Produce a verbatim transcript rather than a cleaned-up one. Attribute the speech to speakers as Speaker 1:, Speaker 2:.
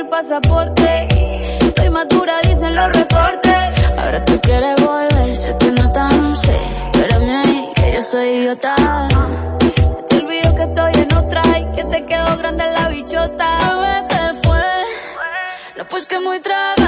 Speaker 1: el pasaporte. Estoy madura, dicen los reportes. Ahora tú quieres volver, sé que no tan sé. Espérame ahí, que yo soy idiota. Se te olvidó que estoy en otra y que te quedó grande la bichota. Bebé, te fue, no pues que muy trago.